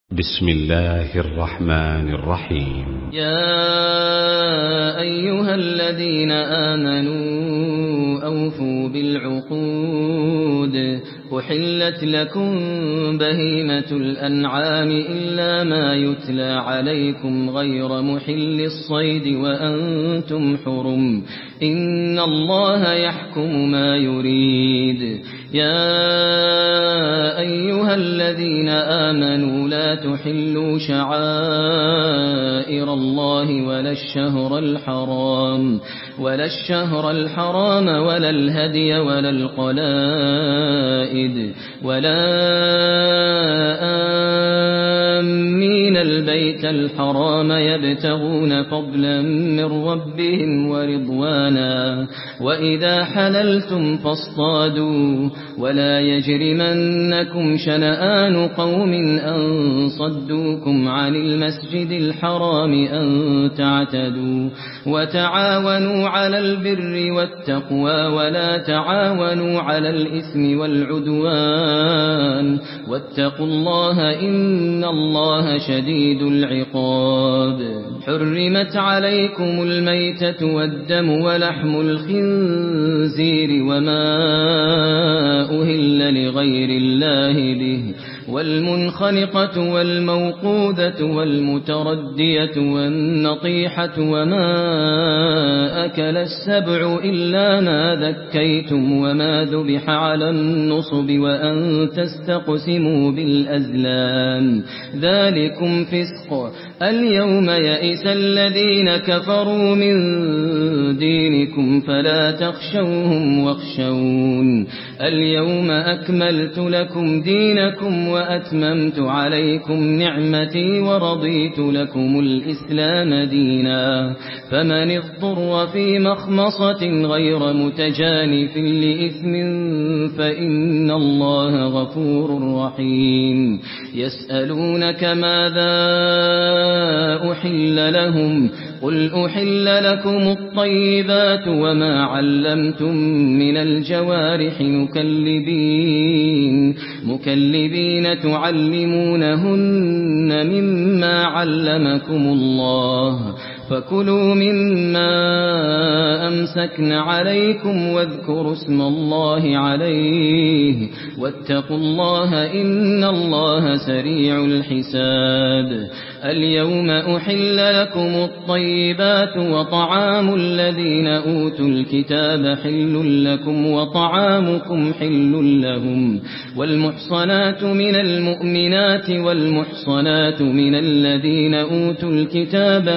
بسم الله الرحمن الرحيم. يا أيها الذين آمنوا أوفوا بالعقود أحلت لكم بهيمة الأنعام إلا ما يتلى عليكم غير محل الصيد وأنتم حرم إن الله يحكم ما يريد. يا أيها الذين آمنوا لا تحلوا شعائر الله ولا الشهر الحرام ولا الهدي ولا القلائد ولا آمين البيت الحرام يبتغون فضلا من ربهم ورضوانا وإذا حللتم فاصطادوا ولا يجرمنكم شنآن قوم أن صدوكم عن المسجد الحرام أن تعتدوا وتعاونوا على البر والتقوى ولا تعاونوا على الإثم والعدوان واتقوا الله إن الله شديد العقاب. حرمت عليكم الميتة والدم ولحم الخنزير وما أهل لغير الله به والمنخنقة والموقوذة والمتردية والنطيحة وما أكل السبع إلا ما ذكيتم وما ذبح على النصب وأن تستقسموا بالأزلام ذلكم فسق. اليوم يئس الذين كفروا من دينكم فلا تخشوهم واخشون اليوم أكملت لكم دينكم وأتممت عليكم نعمتي ورضيت لكم الإسلام دينا فمن اضطر في مخمصة غير متجانف لإثم فإن الله غفور رحيم. يسألونك ماذا أحل لهم قل أحل لكم الطيبات وما علمتم من الجوارح مكلبين تعلمونهن مما علمكم الله فكلوا مما أمسكن عليكم واذكروا اسم الله عليه واتقوا الله إن الله سريع الحساب. اليوم أحل لكم الطيبات وطعام الذين أوتوا الكتاب حل لكم وطعامكم حل لهم والمحصنات من المؤمنات والمحصنات من الذين أوتوا الكتاب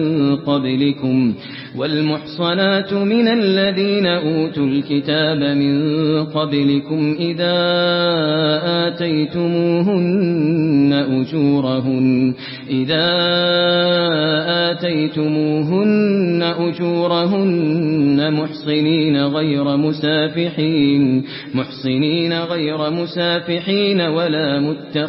من قبلكم إذا آتيتموهن أجورهن محصنين غير مسافحين ولا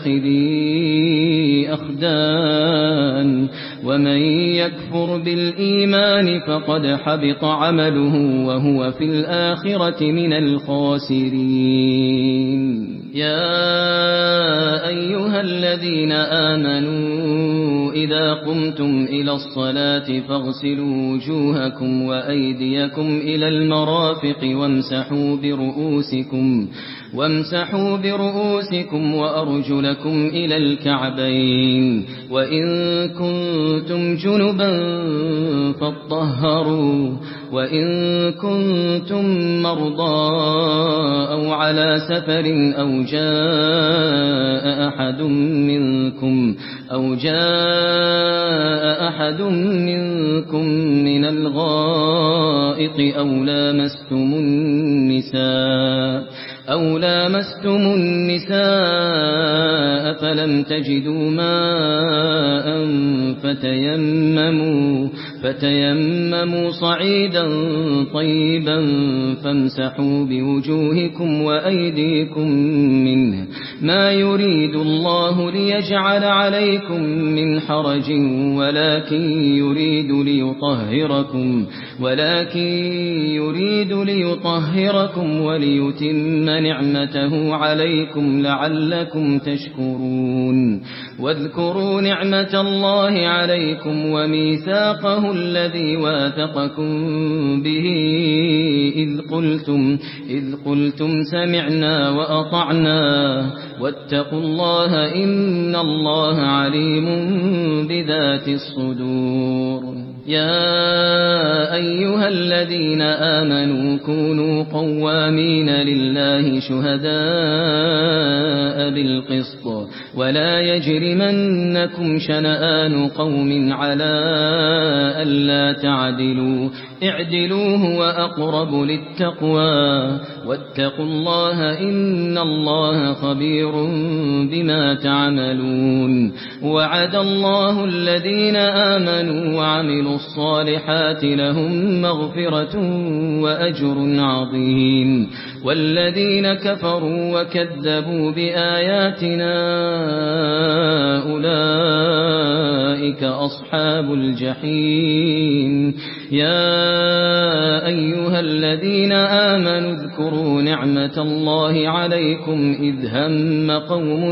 متخذي أخدان ومن يكفر بالإيمان فقد حبط عمله وهو في الآخرة من الخاسرين. يا أيها الذين آمنوا إذا قمتم إلى الصلاة فاغسلوا وجوهكم وأيديكم إلى المرافق وامسحوا برؤوسكم وأرجلكم إلى الكعبين وإن كنتم جنبا فاطهروا وإن كنتم مرضى أو على سفر أو جاء أحد منكم من الغائط أو لامستم النساء فلم تجدوا ماء فتيمموا صعيدا طيبا فامسحوا بوجوهكم وأيديكم منه ما يريد الله ليجعل عليكم من حرج ولكن يريد ليطهركم وليتم نعمته عليكم لعلكم تشكرون. واذكروا نعمة الله عليكم وميثاقه الذي واثقكم به إذ قلتم سمعنا وأطعنا واتقوا الله إن الله عليم بذات الصدور. يا أيها الذين آمنوا كونوا قوامين لله شهداء بالقسط ولا يجرمنكم شنآن قوم على ألا تعدلوا اعدلوا هو أقرب للتقوى واتقوا الله إن الله خبير بما تعملون. وعد الله الذين آمنوا وعملوا الصالحات لهم مغفرة وأجر عظيم والذين كفروا وكذبوا بآياتنا أولئك أصحاب الجحيم. يا أيها الذين آمنوا اذكروا نعمة الله عليكم إذ هم قوم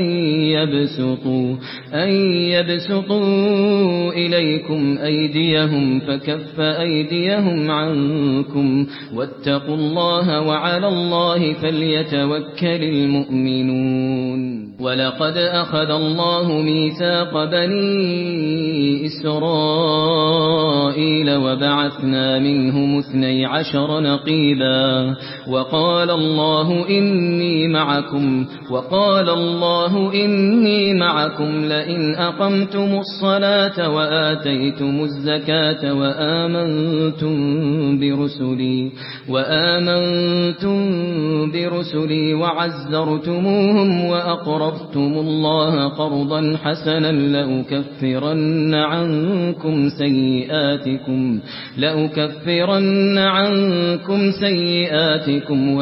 أن يبسطوا إليكم أيديهم فكف أيديهم عنكم واتقوا الله وعلى الله فليتوكل المؤمنون. ولقد أخذ الله ميثاق بني إسرائيل وبعثنا منهم 12 نقيبا وقال الله إني معكم لئن أقمتم الصلاة وآتيتم الزكاة وآمنتم برسلي وعزرتموهم وأقرضتم الله قرضا حسنا لأكفرن عنكم سيئاتكم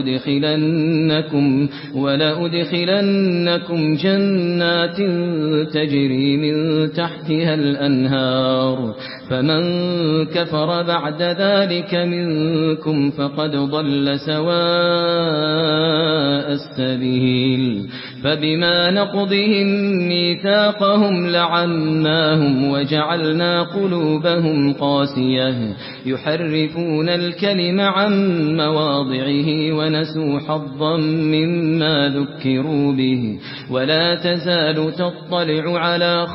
ولأدخلنكم جنات تجري من تحتها الأنهار فمن كفر بعد ذلك منكم فقد ضل سواء السبيل. فبما نقضهم ميثاقهم لعناهم وجعلنا قلوبهم قاسية يحرفون الكلم عن مواضعه ونسوا حظا مما ذكروا به ولا تزال تطلع على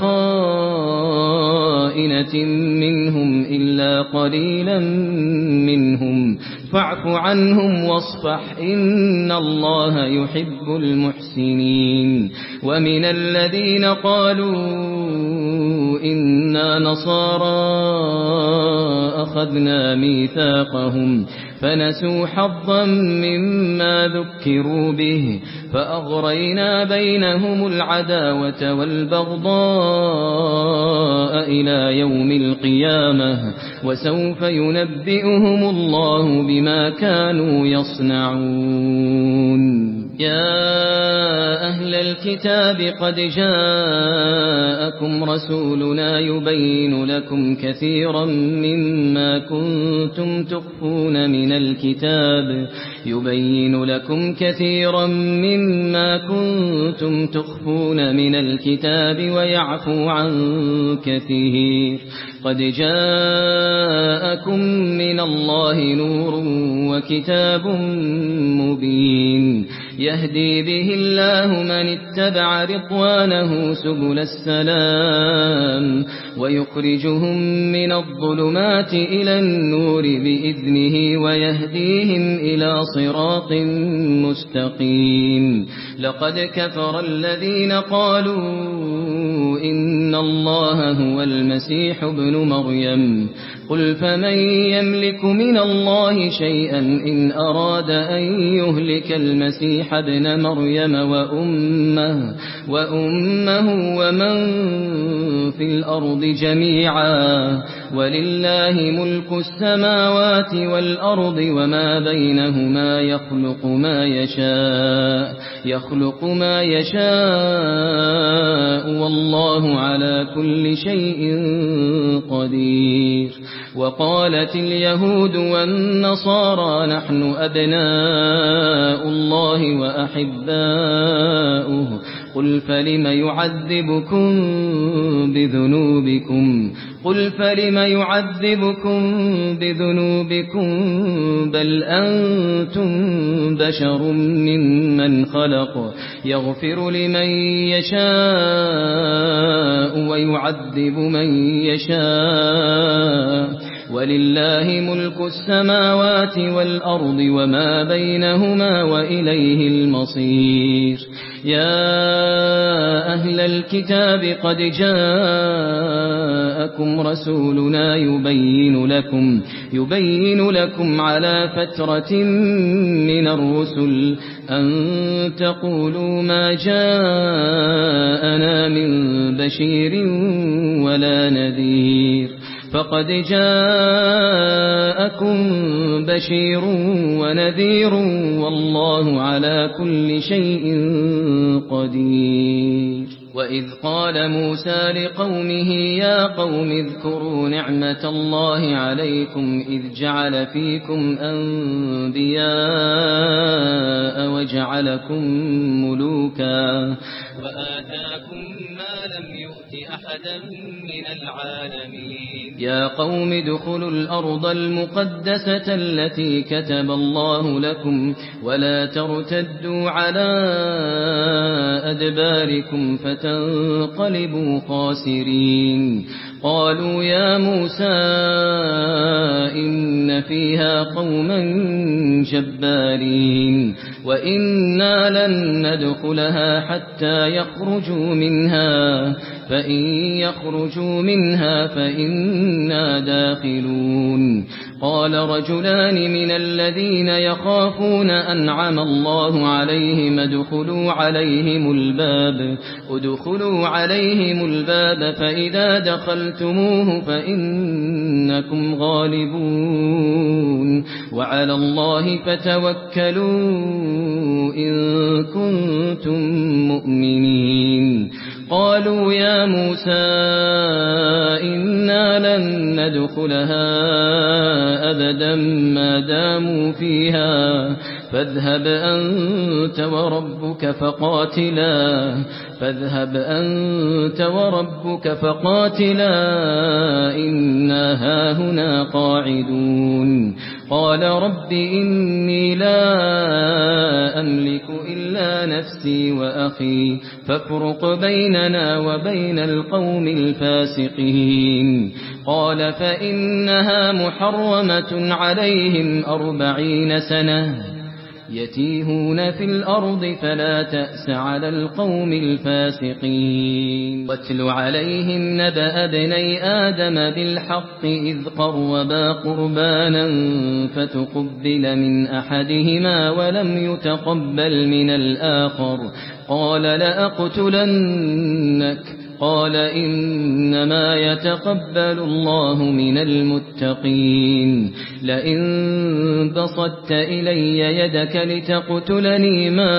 خائنة منهم إلا قليلا منهم فاعف عنهم واصفح إن الله يحب المحسنين. ومن الذين قالوا إنا نصارى أخذنا ميثاقهم فنسوا حظا مما ذكروا به فأغرينا بينهم العداوة والبغضاء إلى يوم القيامة وسوف ينبئهم الله بما كانوا يصنعون. يا أهل الكتاب قد جاءكم رسولنا يبين لكم كثيرا مما كنتم تخفون من الكتاب ويعفو عن كثير. قد جاءكم من الله نور وكتاب مبين يهدي به الله من اتبع رضوانه سبل السلام ويخرجهم من الظلمات إلى النور بإذنه ويهديهم إلى صراط مستقيم. لقد كفر الذين قالوا إن الله هو المسيح ابن مريم قل فمن يملك من الله شيئا إن أراد أن يهلك المسيح ابن مريم وأمه ومن في الأرض جميعا ولله ملك السماوات والأرض وما بينهما يخلق ما يشاء والله على كل شيء قدير. وقالت اليهود والنصارى نحن أبناء الله وأحباؤه قل فلم يعذبكم بذنوبكم بل أنتم بشر ممن خلق يغفر لمن يشاء ويعذب من يشاء ولله ملك السماوات والأرض وما بينهما وإليه المصير يا أهل الكتاب قد جاءكم رسولنا يبين لكم على فترة من الرسل أن تقولوا ما جاءنا من بشير ولا نذير فقد جاءكم بشير ونذير والله على كل شيء قدير وإذ قال موسى لقومه يا قوم اذكروا نعمة الله عليكم إذ جعل فيكم أنبياء وجعلكم ملوكا وآتاكم ما لم يؤت أحدا من العالمين يا قوم ادخلوا الأرض المقدسة التي كتب الله لكم ولا ترتدوا على أدباركم فتنقلبوا خاسرين قالوا يا موسى إن فيها قوما جبارين وإنا لن ندخلها حتى يخرجوا منها فإن يخرجوا منها فإنا داخلون قال رجلان من الذين يخافون أنعم الله عليهم ادخلوا عليهم الباب فإذا دخلتموه فإنكم غالبون وعلى الله فتوكلوا إن كنتم مؤمنين قالوا يا موسى إنا لن ندخلها أبدا ما داموا فيها فاذهب أنت وربك فقاتلا إنا هاهنا قاعدون قال رب إني لا أملك إلا نفسي وأخي فافرق بيننا وبين القوم الفاسقين قال فإنها محرمة عليهم 40 سنة يتيهون في الأرض فلا تأس على القوم الفاسقين واتل عليهم نبأ ابني آدم بالحق إذ قربا قربانا فتقبل من أحدهما ولم يتقبل من الآخر قال لأقتلنك قال إنما يتقبل الله من المتقين لئن بسطت إلي يدك لتقتلني ما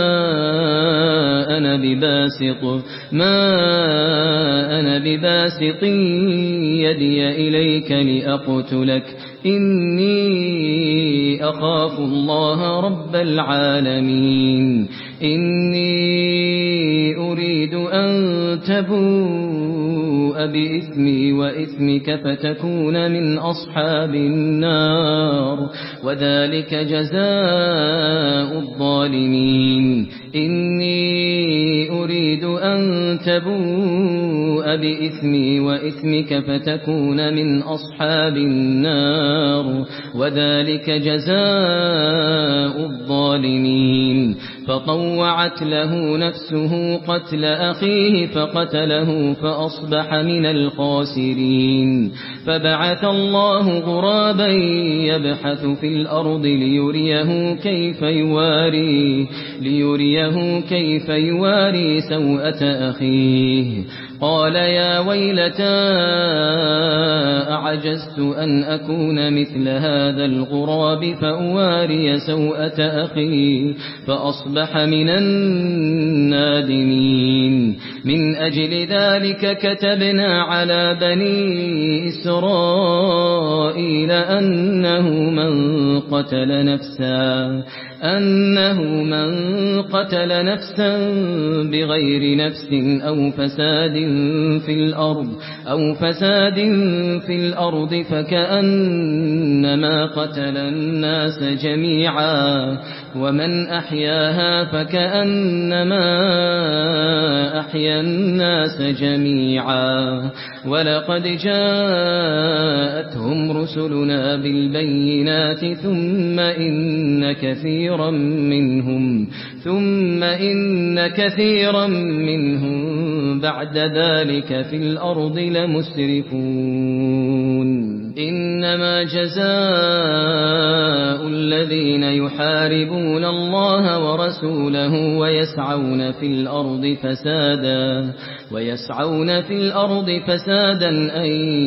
أنا بباسط يدي إليك لأقتلك إني أخاف الله رب العالمين إني أريد أن تبوء بإثمي وإثمك فتكون من أصحاب النار وذلك جزاء الظالمين إني أريد أن تبوء بإثمي وإثمك فتكون من أصحاب النار وذلك جزاء الظالمين فطوعت له نفسه قتل أخيه فقتله فأصبح من الخاسرين فبعث الله غرابا يبحث في الأرض ليريه كيف يواري سوءة أخيه قال يا ويلتى أعجزت أن أكون مثل هذا الغراب فأواري سوءة أخي فأصبح من النادمين من أجل ذلك كتبنا على بني إسرائيل أنه من قتل نفسا بغير نفس أو فساد في الأرض فكأنما قتل الناس جميعا ومن أحياها فكأنما أحيا الناس جميعا ولقد جاءتهم رسلنا بالبينات ثم إن كثيرا منهم بعد ذلك في الأرض لمسرفون إنما جزاء الذين يحاربون الله ورسوله ويسعون في الأرض فسادا أن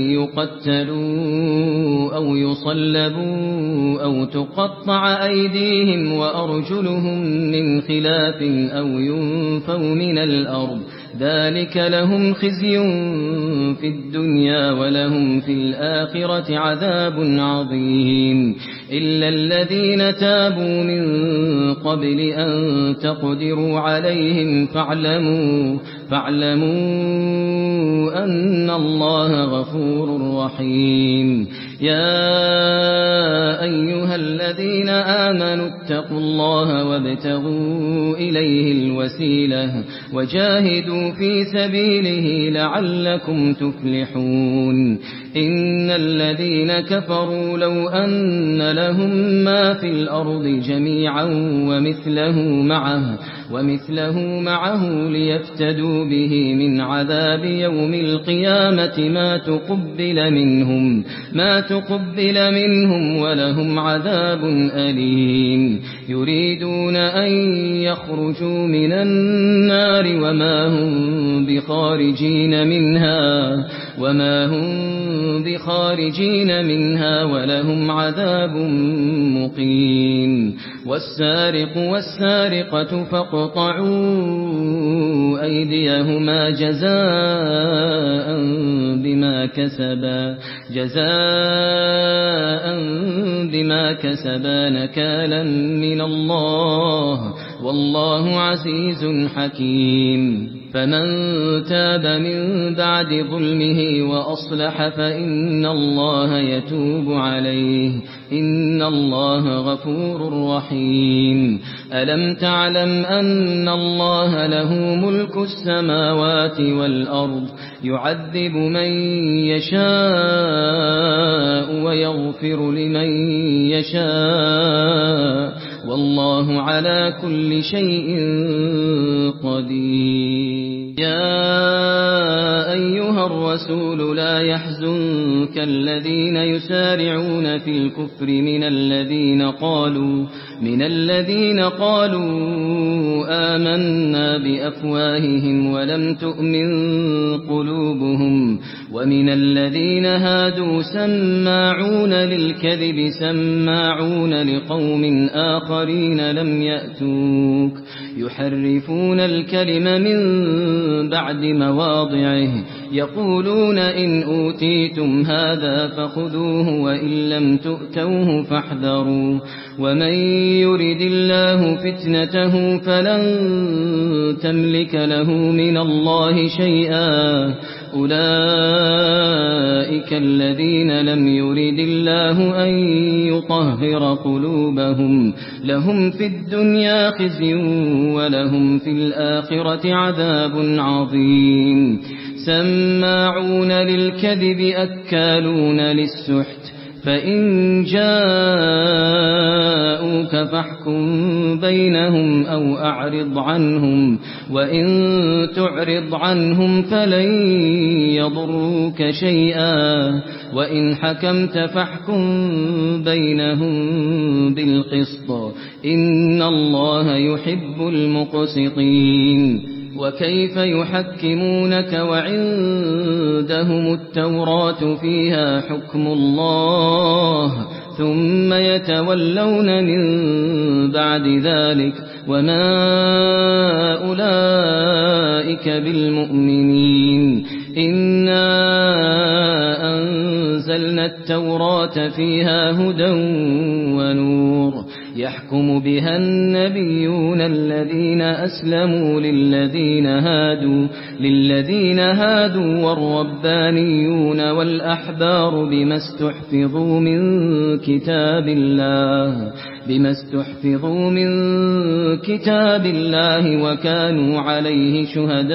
يقتلوا أو يصلبوا أو تقطع أيديهم وأرجلهم من خلاف أو ينفوا من الأرض ذلك لهم خزي في الدنيا ولهم في الآخرة عذاب عظيم إلا الذين تابوا من قبل أن تقدروا عليهم فاعلموا أن الله غفور رحيم يا أيها الذين آمنوا اتقوا الله وابتغوا إليه الوسيلة وجاهدوا في سبيله لعلكم تفلحون إن الذين كفروا لو أن لهم ما في الأرض جميعا ومثله معه ليفتدوا به من عذاب يوم القيامة ما تقبل منهم ولهم عذاب أليم يريدون أن يخرجوا من النار وما هم بخارجين منها ولهم عذاب مقيم والسارق والسارقة فاقطعوا أيديهما جزاء بما كسبا نكالا من الله والله عزيز حكيم فمن تاب من بعد ظلمه وأصلح فإن الله يتوب عليه إن الله غفور رحيم ألم تعلم أن الله له ملك السماوات والأرض يعذب من يشاء ويغفر لمن يشاء والله على كل شيء قدير يا أيها الرسول لا يحزنك الذين يسارعون في الكفر من الذين قالوا آمنا بأفواههم ولم تؤمن قلوبهم ومن الذين هادوا سماعون للكذب سماعون لقوم آخرين لم يأتوك يحرفون الكلم من بعد مواضعه يقولون إن أوتيتم هذا فخذوه وإن لم تؤتوه فاحذروا ومن يرد الله فتنته فلن تملك له من الله شيئا أولئك الذين لم يرد الله أن يطهر قلوبهم لهم في الدنيا خزي ولهم في الآخرة عذاب عظيم سماعون للكذب أكالون للسحت فإن جاءوك فاحكم بينهم أو أعرض عنهم وإن تعرض عنهم فلن يضروك شيئا وإن حكمت فاحكم بينهم بالقسط إن الله يحب المقسطين وكيف يحكمونك وعندهم التوراة فيها حكم الله ثم يتولون من بعد ذلك وما أولئك بالمؤمنين إنا أنزلنا التوراة فيها هدى ونور يحكم بها النبيون الذين أسلموا للذين هادوا والربانيون والأحبار بما استحفظوا من كتاب الله وكانوا عليه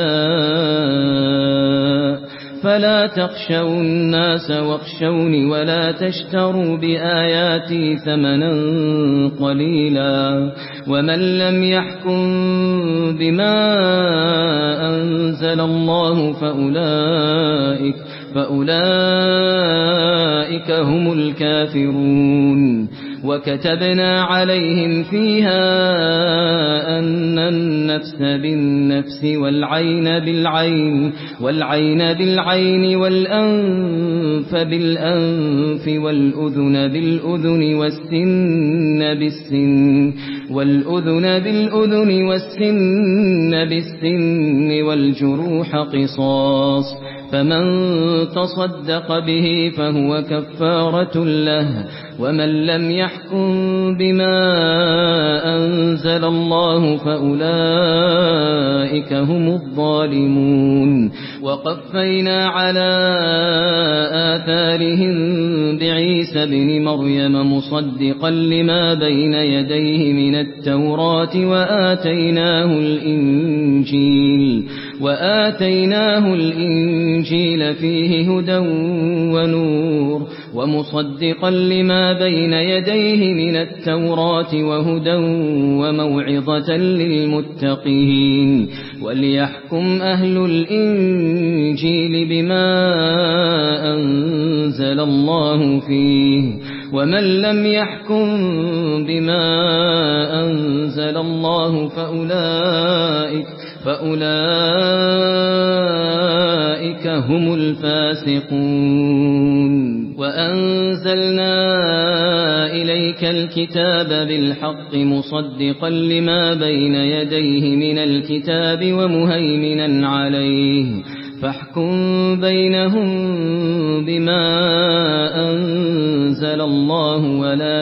شهداء فلا تخشوا الناس واخشوني ولا تشتروا بآياتي ثمنا قليلا ومن لم يحكم بما أنزل الله فأولئك هم الكافرون وكتبنا عليهم فيها أن النفس بالنفس والعين بالعين والأنف بالأنف والأذن بالأذن والسن بالسن والجروح قصاص فمن تصدق به فهو كفارة له ومن لم يحكم بما أنزل الله فأولئك هم الظالمون وقفينا على آثارهم بعيسى ابن مريم مصدقا لما بين يديه من التوراة وآتيناه الإنجيل فيه هدى ونور ومصدقا لما بين يديه من التوراة وهدى وموعظة للمتقين وليحكم أهل الإنجيل بما أنزل الله فيه ومن لم يحكم بما أنزل الله فأولئك هم الفاسقون وأنزلنا إليك الكتاب بالحق مصدقا لما بين يديه من الكتاب ومهيمنا عليه فاحكم بينهم بما أنزل الله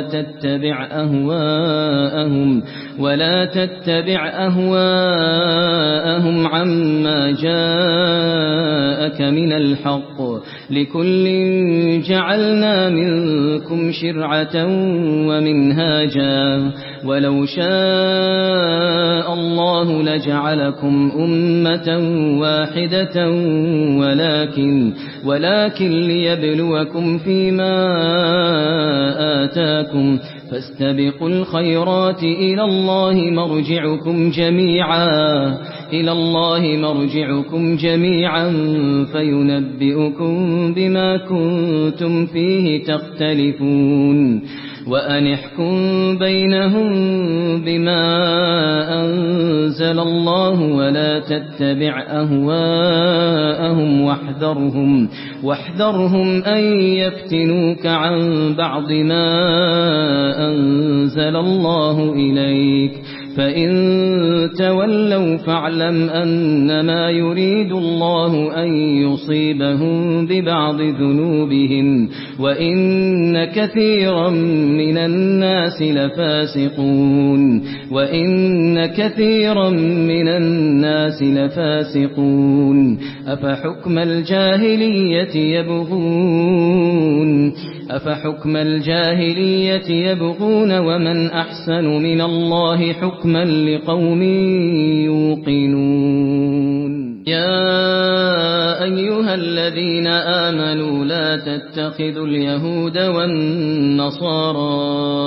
ولا تتبع أهواءهم عما جاءك من الحق لكل جعلنا منكم شرعة ومنهاجا ولو شاء الله لجعلكم أمة واحدة ولكن ليبلوكم فيما آتاكم فاستبقوا الخيرات إلى الله مرجعكم جميعا فينبئكم بما كنتم فيه تختلفون وأن احكم بينهم بما أنزل الله ولا تتبع أهواءهم واحذرهم أن يفتنوك عن بعض ما أنزل الله إليك فإن تولوا فاعلم أنما يريد الله أن يصيبهم ببعض ذنوبهم وإن كثيرا من الناس لفاسقون أفحكم الجاهلية يبغون ومن أحسن من الله حكما لقوم يوقنون يا أيها الذين آمنوا لا تتخذوا اليهود والنصارى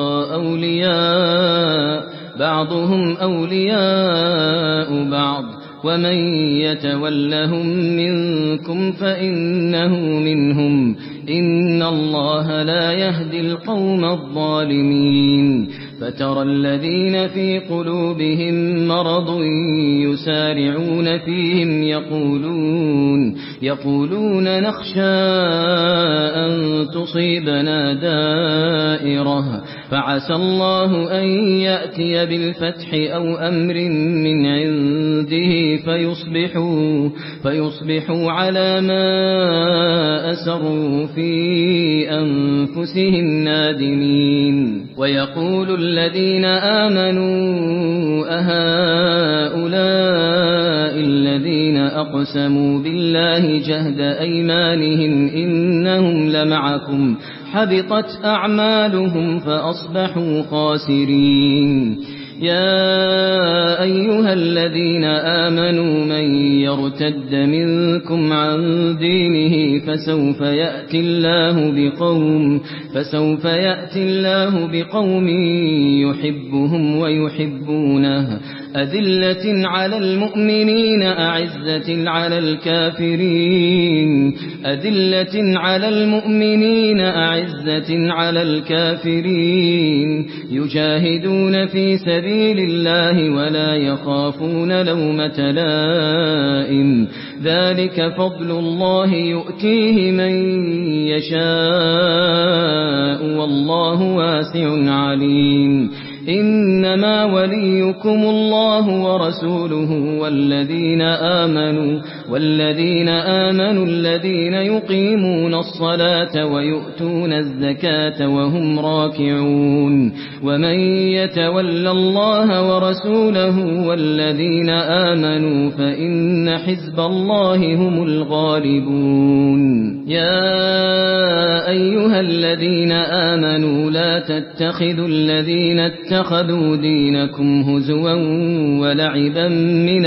أولياء بعضهم أولياء بعض ومن يتولهم منكم فإنه منهم إن الله لا يهدي القوم الظالمين فترى الذين في قلوبهم مرض يسارعون فيهم يقولون نخشى أن تصيبنا دائرة فعسى الله أن يأتي بالفتح أو أمر من عنده فيصبحوا على ما أسروا في أنفسهم نادمين ويقول الذين آمنوا أهؤلاء الذين أقسموا بالله جهد أيمانهم إنهم لمعكم حبطت أعمالهم فأصبحوا خاسرين يا أيها الذين آمنوا من يرتد منكم عن دينه فسوف يأتي الله بقوم يحبهم ويحبونه أذلة على المؤمنين أعزة على الكافرين يجاهدون في سبيل الله ولا يخافون لومة لائم ذلك فضل الله يؤتيه من يشاء والله واسع عليم إنما وليكم الله ورسوله والذين آمنوا الذين يقيمون الصلاة ويؤتون الزكاة وهم راكعون ومن يتول الله ورسوله والذين آمنوا فإن حزب الله هم الغالبون يا أيها الذين آمنوا لا تتخذوا الذين اتخذوا دينكم هزوا ولعبا من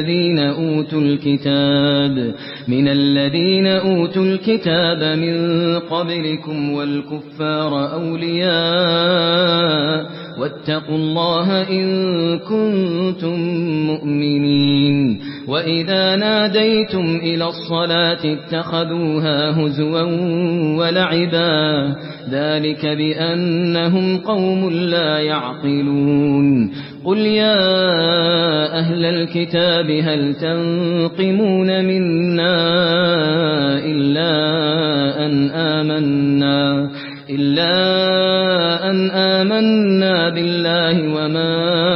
الذين أوتوا الكتاب من قبلكم والكفار أولياء واتقوا الله إن كنتم مؤمنين وإذا ناديتم إلى الصلاة اتخذوها هزوا ولعبا ذلك بأنهم قوم لا يعقلون قل يا أهل الكتاب هل تنقمون منا إلا أن آمنا بالله وما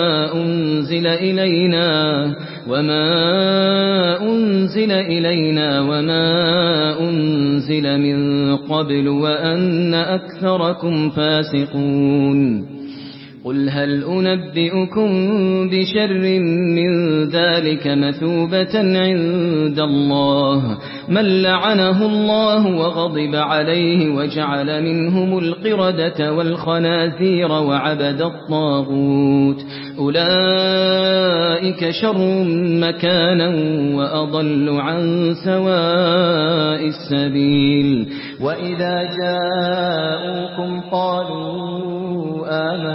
أنزل إلينا وما أنزل من قبل وأن أكثركم فاسقون قل هل أنبئكم بشر من ذلك مثوبة عند الله من لعنه الله وغضب عليه وجعل منهم القردة والخنازير وعبد الطاغوت أولئك شر مكانا وأضل عن سواء السبيل وإذا جاءوكم قالوا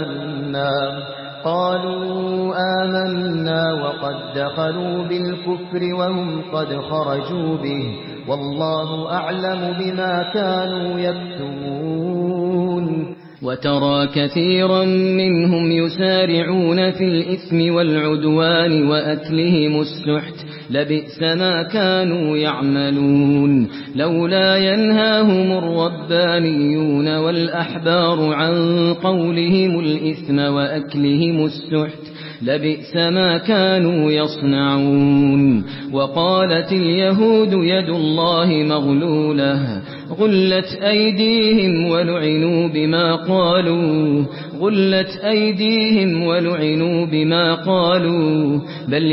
آمنا وقد دخلوا بالكفر وهم قد خرجوا به والله أعلم بما كانوا يكتمون وترى كثيرا منهم يسارعون في الإثم والعدوان وأكلهم السحت لبئس ما كانوا يعملون لولا ينهاهم الربانيون والأحبار عن قولهم الإثم وأكلهم السحت لبئس ما كانوا يصنعون وقالت اليهود يد الله مغلولة غلت أيديهم ولعنوا بما قالوا بل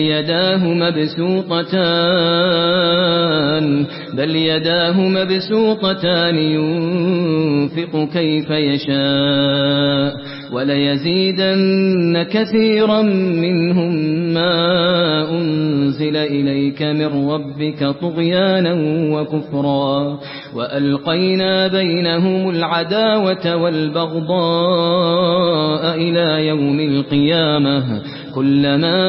يداه مبسوطتان ينفق كيف يشاء وليزيدن كثيرا منهم ما أنزل إليك من ربك طغيانا وكفرا وألقينا بينهم العداوة والبغضاء إلى يوم القيامة كلما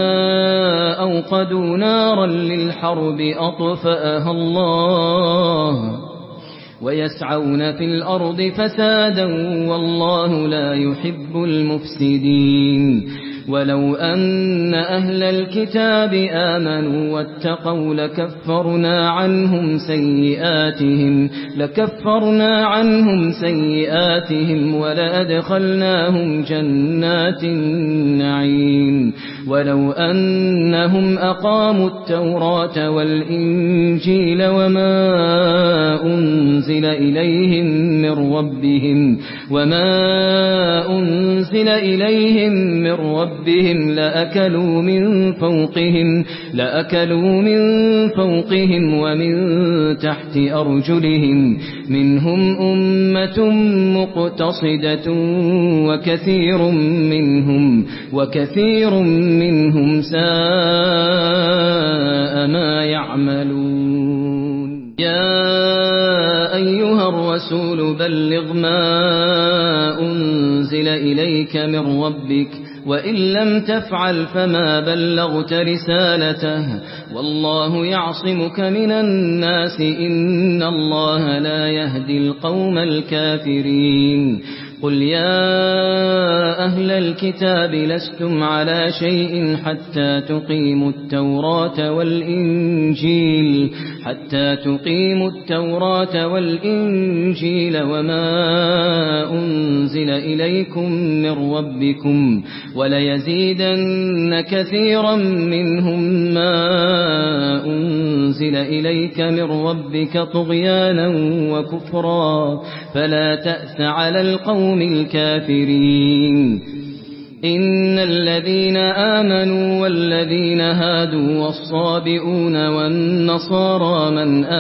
أوقدوا نارا للحرب ويسعون في الأرض فسادا والله لا يحب المفسدين ولو أن أهل الكتاب آمنوا واتقوا لكفرنا عنهم سيئاتهم ولأدخلناهم جنات النعيم ولو أنهم أقاموا التوراة والإنجيل وما أنزل إليهم من ربهم لأكلوا من فوقهم ومن تحت أرجلهم منهم أمة مقتصدة وكثير منهم ساء ما يعملون يا أيها الرسول بلغ ما أنزل إليك من ربك وإن لم تفعل فما بلغت رسالته والله يعصمك من الناس إن الله لا يهدي القوم الكافرين قل يا أهل الكتاب لستم على شيء حتى تقيموا التوراة والإنجيل وما أنزل إليكم من ربكم وليزيدن كثيرا منهم ما أنزل إليك من ربك طغيانا وكفرا فلا تأس على القوم الكافرين إن الذين آمنوا والذين هادوا والصابئون والنصارى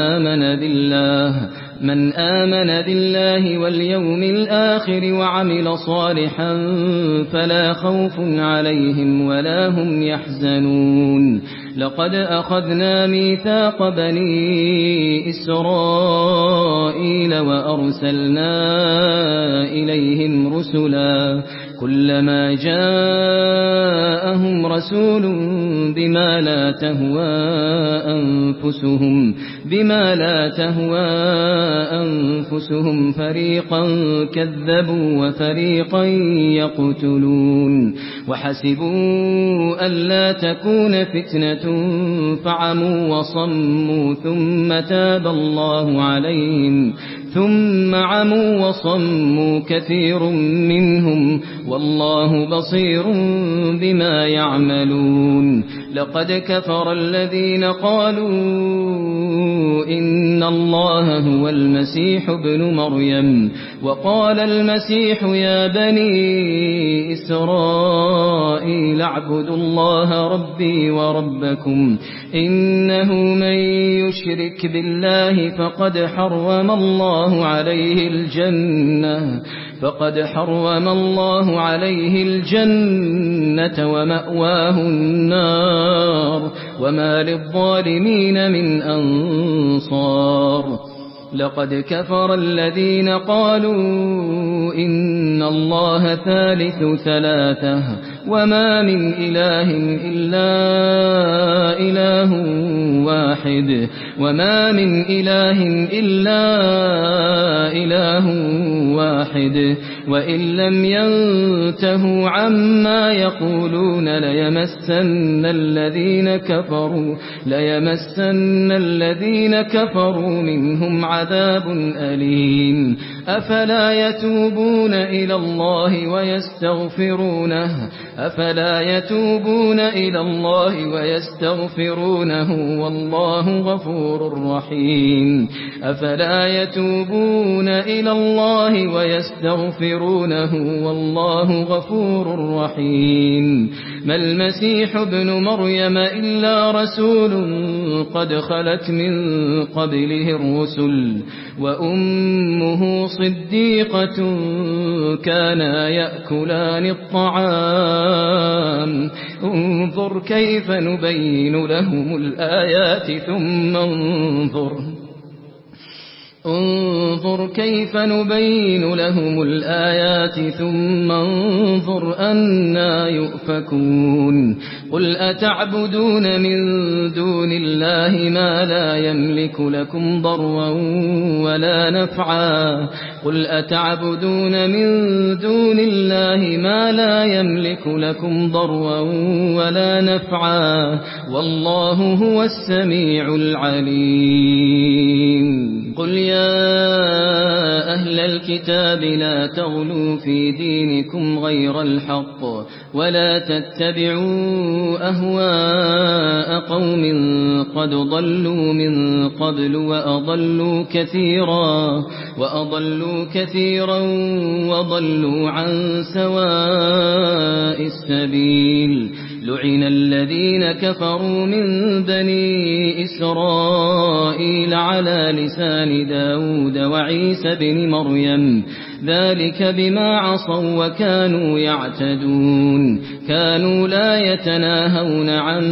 من آمن بالله واليوم الآخر وعمل صالحا فلا خوف عليهم ولا هم يحزنون لقد أخذنا ميثاق بني إسرائيل وأرسلنا إليهم رسلا كلما جاءهم رسول بما لا تهوى أنفسهم فريقا كذبوا وفريقا يقتلون وحسبوا ألا تكون فتنة فعموا وصموا ثم عموا وصموا كثير منهم والله بصير بما يعملون لقد كفر الذين قالوا إن الله هو المسيح ابن مريم وقال المسيح يا بني إسرائيل اعبدوا الله ربي وربكم إنه من يشرك بالله فقد حرم الله عليه الجنة ومأواه النار وما للظالمين من أنصار لقد كفر الذين قالوا إن الله ثالث ثلاثة وما من إله إلا إله واحد وإن لم ينتهوا عما يقولون ليمسن الذين كفروا منهم عذاب أليم أفلا يتوبون إلى الله ويستغفرونه والله غفور رحيم ما المسيح ابن مريم إلا رسول قد خلت من قبله الرسل وأمه صديقة كانا يأكلان الطعام انظر كيف نبين لهم الآيات ثم انظر انظر كيف نبين لهم الآيات ثم انظر أنا يؤفكون قل أتعبدون من دون الله ما لا يملك لكم ضرا ولا نفعا قل أتعبدون من دون الله ما لا يملك لكم ضرا ولا نفعا والله هو السميع العليم قل يا أهل الكتاب لا تغلوا في دينكم غير الحق ولا تتبعوا أهواء قوم قد ضلوا من قبل وأضلوا كثيرا وضلوا عن سواء السبيل لعن الذين كفروا من بني إسرائيل على لسان داود وعيسى بن مريم ذلك بما عصوا وكانوا يعتدون كانوا لا يتناهون عن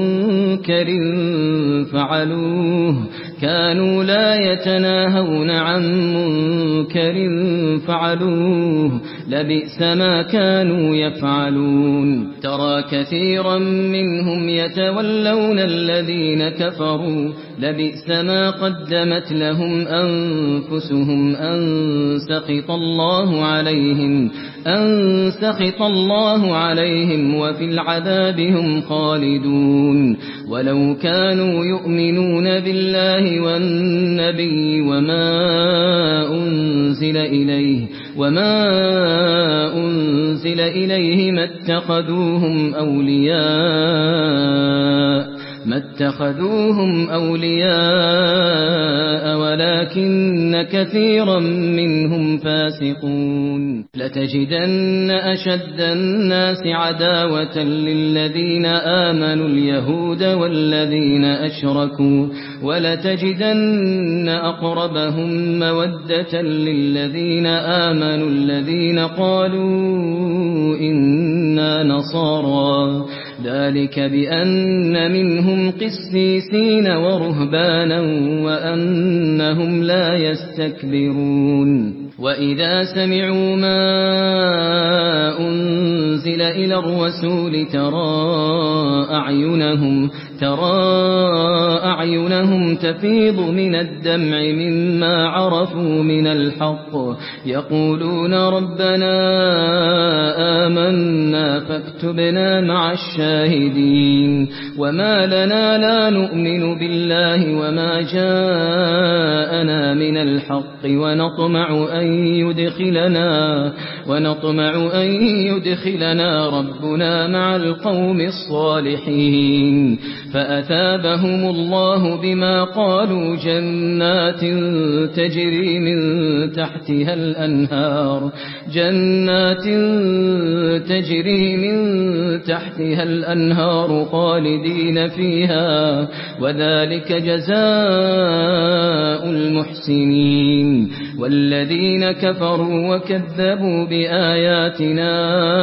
منكر فعلوه لبئس ما كانوا يفعلون ترى كثيرا منهم يتولون الذين كفروا لبئس ما قدمت لهم أنفسهم أن سخط الله عليهم وفي العذاب هم خالدون ولو كانوا يؤمنون بالله والنبي وما أنزل إليه ما اتخذوهم أولياء ولكن كثيرا منهم فاسقون لتجدن أشد الناس عداوة للذين آمنوا اليهود والذين أشركوا ولتجدن أقربهم مودة للذين آمنوا الذين قالوا إنا نصارى ذلك بأن منهم قسيسين ورهبانا وأنهم لا يستكبرون وإذا سمعوا ما أنزل إلى الرسول ترى أعينهم تفيض من الدمع مما عرفوا من الحق يقولون ربنا آمنا فاكتبنا مع الشاهدين وما لنا لا نؤمن بالله وما جاءنا من الحق ونطمع أن يدخلنا ربنا مع القوم الصالحين فأثابهم الله بما قالوا جنات تجري من تحتها الأنهار خالدين فيها وذلك جزاء المحسنين والذين كفروا وكذبوا بآياتنا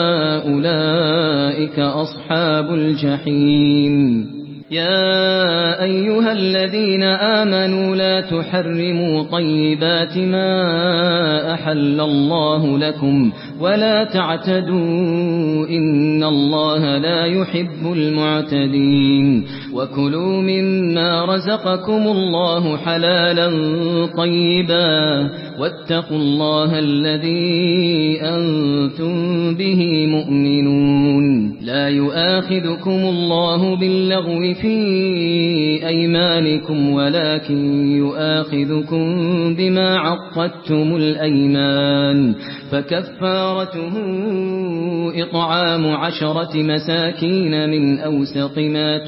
أولئك أصحاب الجحيم يا أيها الذين آمنوا لا تحرموا طيبات ما أحل الله لكم ولا تعتدوا إن الله لا يحب المعتدين وكلوا مما رزقكم الله حلالا طيبا واتقوا الله الذي أنتم به مؤمنون لا يؤاخذكم الله باللغو في أيمانكم ولكن يؤاخذكم بما عقدتم الأيمان فكفارته إطعام 10 مساكين من أوسط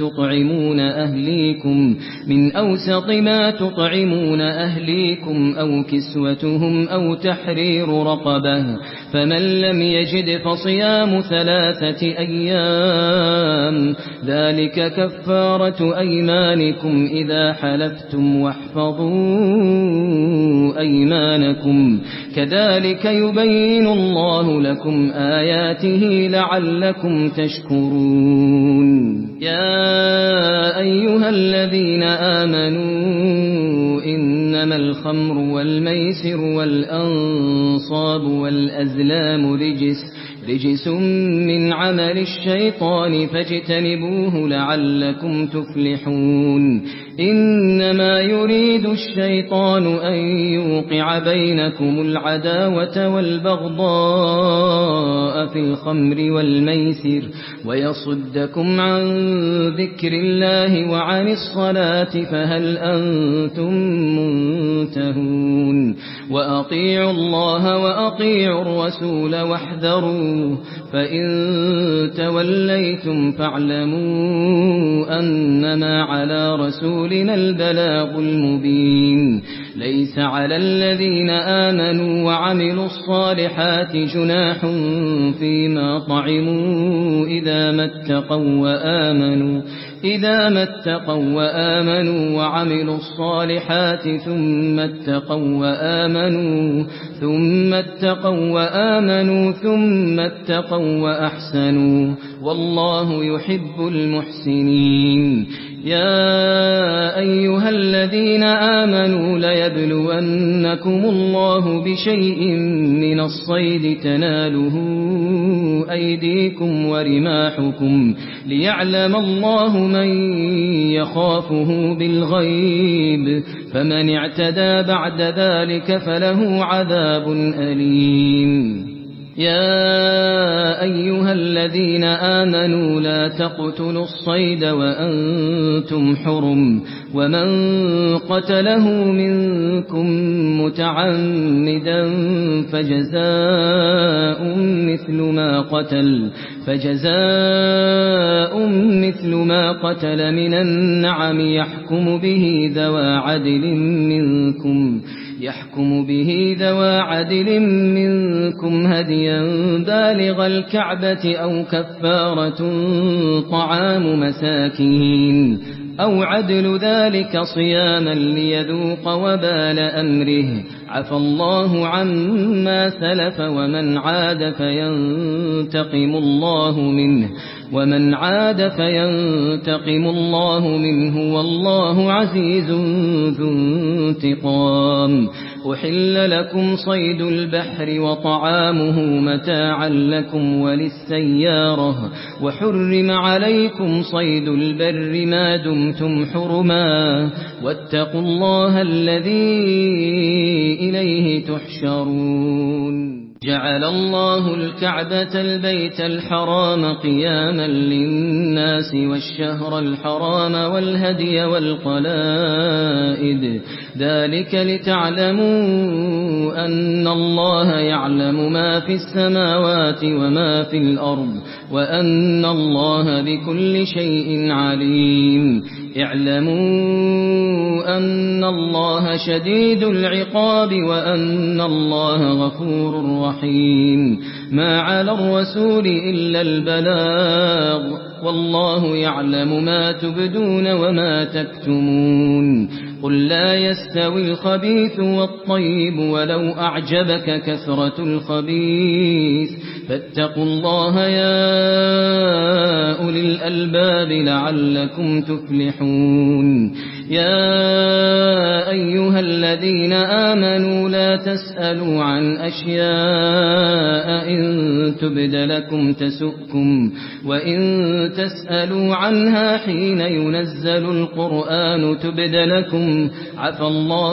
ما تطعمون أهليكم أو كسوتهم أو تحرير رقبة فمن لم يجد فصيام 3 أيام ذلك كفارة أيمانكم إذا حلفتم واحفظوا أيمانكم كذلك يبين الله لكم آياته لعلكم تشكرون يا أيها الذين آمنوا إن إنما الخمر والميسر والأنصاب والأزلام رجس من عمل الشيطان فاجتنبوه لعلكم تفلحون إنما يريد الشيطان أن يوقع بينكم العداوة والبغضاء في الخمر والميسر ويصدكم عن ذكر الله وعن الصلاة فهل أنتم منتهون وأطيعوا الله وأطيعوا الرسول واحذروا فإن توليتم فاعلموا أنما على رسولنا البلاغ المبين ليس على الذين آمنوا وعملوا الصالحات جناح فيما طعموا إذا ما اتقوا وآمنوا وعملوا الصالحات ثم اتقوا وأحسنوا والله يحب المحسنين يا أيها الذين آمنوا ليبلونكم الله بشيء من الصيد تناله أيديكم ورماحكم ليعلم الله من يخافه بالغيب فمن اعتدى بعد ذلك فله عذاب أليم يا أيها الذين آمنوا لا تقتلوا الصيد وأنتم حرم ومن قتله منكم متعمدا فجزاء مثل ما قتل من النعم يحكم به ذوى عدل منكم هديا بالغ الكعبة أو كفارة طعام مساكين أو عدل ذلك صياما ليذوق وبال أمره عفى الله عما سلف ومن عاد فينتقم الله منه والله عزيز ذو انتقام أحل لكم صيد البحر وطعامه متاعا لكم وللسيارة وحرم عليكم صيد البر ما دمتم حرما واتقوا الله الذي إليه تحشرون جعل الله الكعبة البيت الحرام قياما للناس والشهر الحرام والهدي والقلائد ذلك لتعلموا أن الله يعلم ما في السماوات وما في الأرض وأن الله بكل شيء عليم اعلموا أن الله شديد العقاب وأن الله غفور رحيم ما على الرسول إلا البلاغ والله يعلم ما تبدون وما تكتمون قل لا يستوي الخبيث والطيب ولو أعجبك كثرة الخبيث فاتقوا الله يا أولي الألباب لعلكم تفلحون يا أيها الذين آمنوا لا تسألوا عن أشياء إن تبد لكم تسؤكم وإن تسألوا عنها حين ينزل القرآن تبد لكم عفى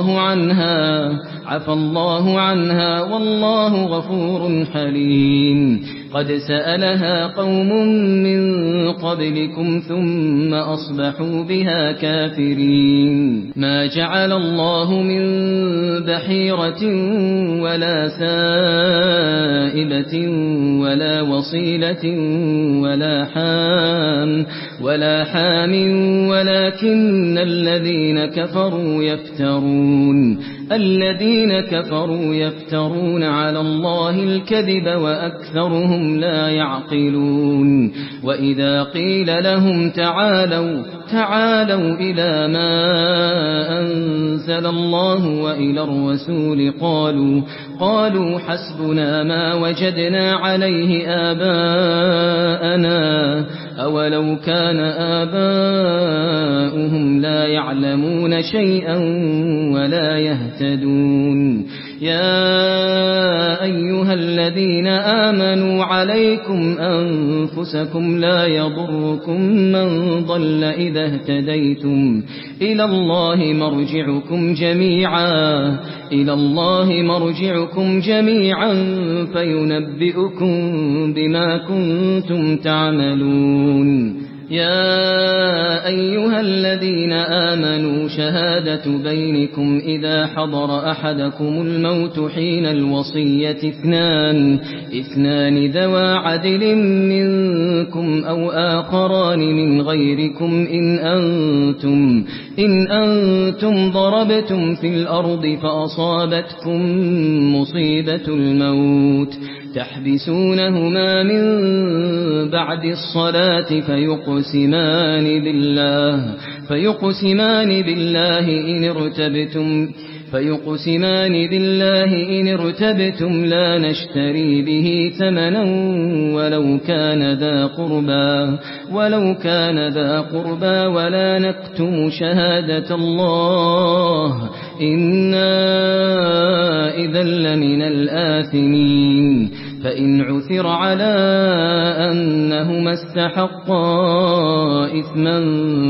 الله عنها والله غفور حليم قد سألها قوم من قبلكم ثم أصبحوا بها كافرين ما جعل الله من بحيرة ولا سائبة ولا وصيلة ولا حام ولكن الذين كفروا يفترون على الله الكذب وأكثرهم لا يعقلون وإذا قيل لهم تعالوا تعالوا إلى ما أنزل الله وإلى الرسول قالوا حسبنا ما وجدنا عليه آباءنا أولو كان آباؤهم لا يعلمون شيئا ولا يهتدون يا أيها الذين آمنوا عليكم أنفسكم لا يضركم من ضل إذا اهتديتم إلى الله مرجعكم جميعا فينبئكم بما كنتم تعملون يا أيها الذين آمنوا شهادة بينكم إذا حضر أحدكم الموت حين الوصية اثنان ذوى عدل منكم أو آخران من غيركم إن أنتم ضربتم في الأرض فأصابتكم مصيبة الموت تحبسونهما من بعد الصلاة فيقسمان بالله إن ارتبتم لا نشتري به ثمنا ولو كان ذا قربى ولا نكتم شهادة الله إنا إذا لمن الآثمين فإن عثر على أنهما استحقا إثما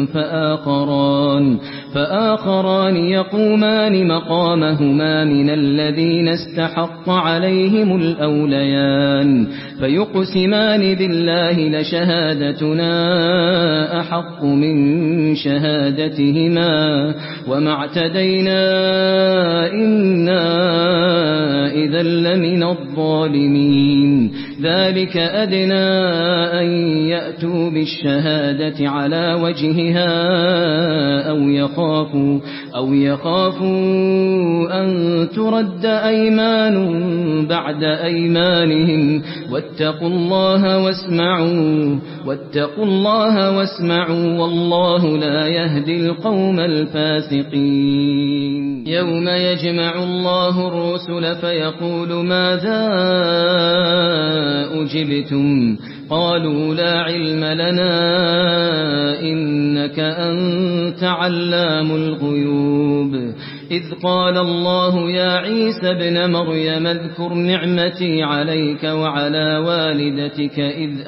فآخران يقومان مقامهما من الذين استحق عليهم الأوليان فيقسمان بالله لشهادتنا أحق من شهادتهما وما اعتدينا إنا إذا لمن الظالمين ذلك أدنى أن يأتوا بالشهادة على وجهها أو يخافوا أن ترد أيمان بعد أيمانهم واتقوا الله واسمعوا والله لا يهدي القوم الفاسقين يوم يجمع الله الرسل فيقول ماذا أجبتم قالوا لا علم لنا إنك أنت علام الغيوب إذ قال الله يا عيسى ابن مريم اذكر نعمتي عليك وعلى والدتك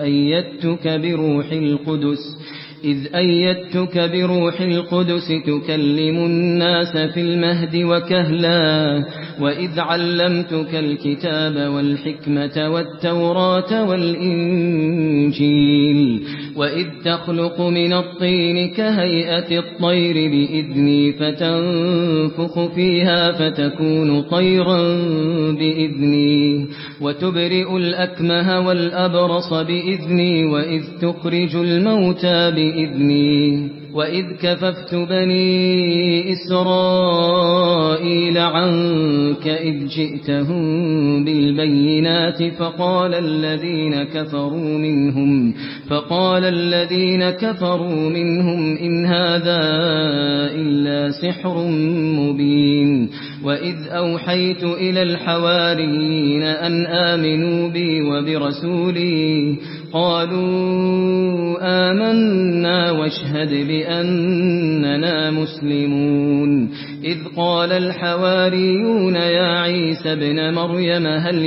إذ أيدتك بروح القدس تكلم الناس في المهد وكهلا وإذ علمتك الكتاب والحكمة والتوراة والإنجيل وإذ تخلق من الطين كهيئة الطير بإذني فتنفخ فيها فتكون طيرا بإذني وتبرئ الأكمه والأبرص بإذني وإذ تخرج الموتى بإذني وإذ كففت بني إسرائيل عنك إذ جئتهم بالبينات فقال الذين كفروا منهم إن هذا إلا سحر مبين وإذ أوحيت إلى الحواريين أن آمنوا بي وبرسولي قالوا آمنا واشهد بأننا مسلمون إذ قال الحواريون يا عيسى ابن مريم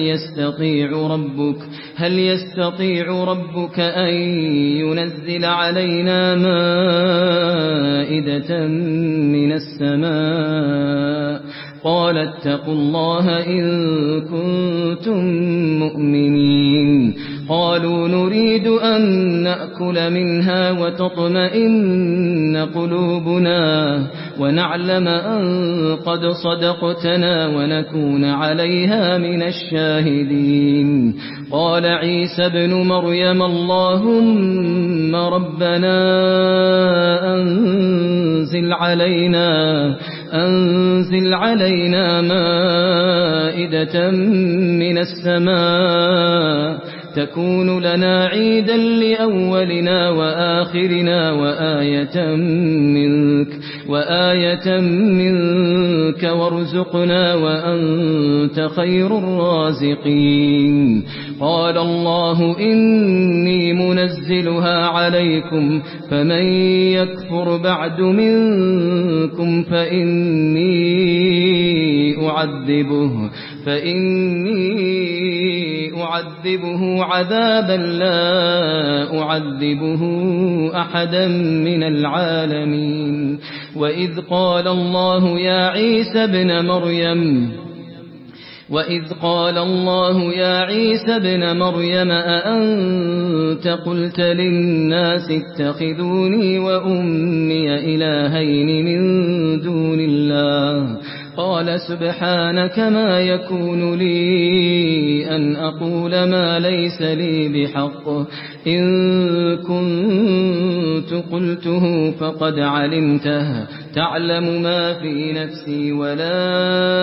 هل يستطيع ربك أن ينزل علينا مائدة من السماء قال اتقوا الله إن كنتم مؤمنين قالوا نريد أن نأكل منها وتطمئن قلوبنا ونعلم أن قد صدقتنا ونكون عليها من الشاهدين قال عيسى ابن مريم اللهم ربنا أنزل علينا مائدة من السماء تكون لنا عيدا لأولنا وآخرنا وآية منك وارزقنا وأنت خير الرازقين قال الله إني منزلها عليكم فمن يكفر بعد منكم فإني أعذبه عذابا لا أعذبه أحدا من العالمين وإذ قال الله يا عيسى ابن مريم أأنت قلت للناس اتخذوني وأمي إلهين من دون الله قال سبحانك ما يكون لي أن أقول ما ليس لي بحق إن كنت قلته فقد علمته تعلم ما في نفسي ولا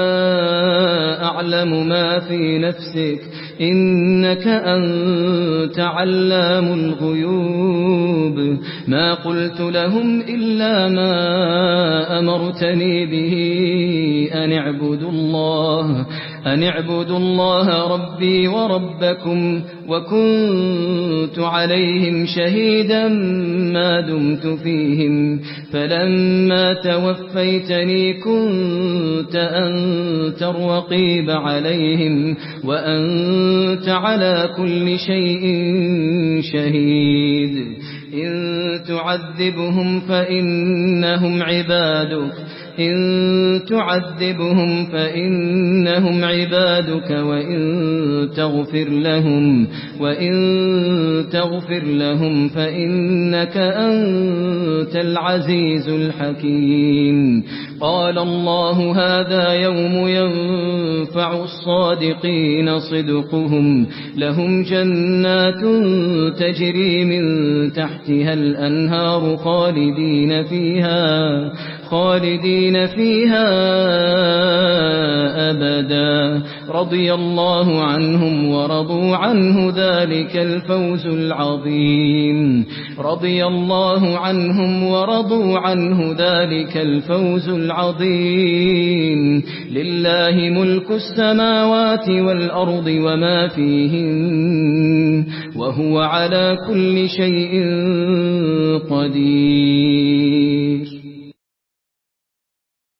أعلم ما في نفسك إنك أنت علام الغيوب ما قلت لهم إلا ما أمرتني به أن اعبدوا الله ربي وربكم وكنت عليهم شهيدا ما دمت فيهم فلما توفيتني كنت أنت الرقيب عليهم وأنت على كل شيء شهيد إن تعذبهم فإنهم عبادك وإن تغفر لهم فإنك أنت العزيز الحكيم قال الله هذا يوم ينفع الصادقين صدقهم لهم جنات تجري من تحتها الأنهار خالدين فيها أبدا رضي الله عنهم ورضوا عنه ذلك الفوز العظيم لله ملك السماوات والأرض وما فيهن وهو على كل شيء قدير